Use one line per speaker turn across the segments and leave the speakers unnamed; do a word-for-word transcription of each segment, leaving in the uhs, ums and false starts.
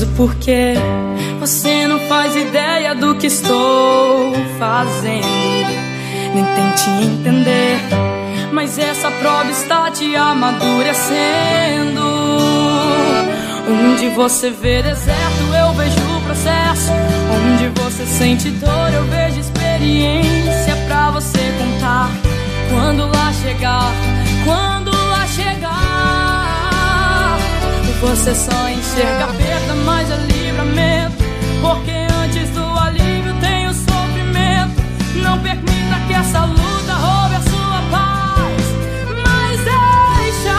nervoso porque você não faz ideia do que estou fazendo. Nem tente entender, mas essa prova está te amadurecendo. Onde você vê deserto, eu vejo o processo. Onde você sente dor, eu vejo experiência pra você contar. Quando lá chegar, quando lá chegar, você só enxerga a perda, mas é livramento. Porque antes do alívio tem o sofrimento. Não permita que essa luta roube a sua paz, mas deixa,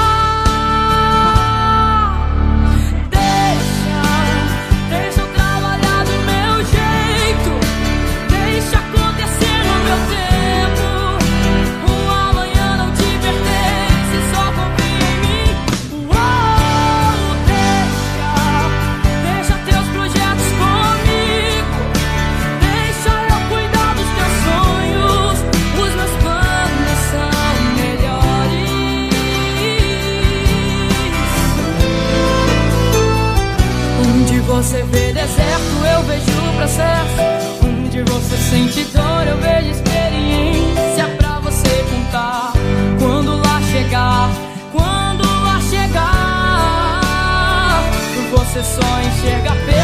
deixa, deixa eu trabalhar do meu jeito. Deixa acontecer no meu tempo. O amanhã não te pertence, só confia em mim. Uou, deixa, deixa teus projetos comigo. Deixa eu cuidar dos teus sonhos. Os meus planos são melhores. Onde você vê deserto, eu vejo o processo. Onde você sente dor, eu vejo experiência pra você contar. Quando lá chegar, quando lá chegar, você só enxerga a perda.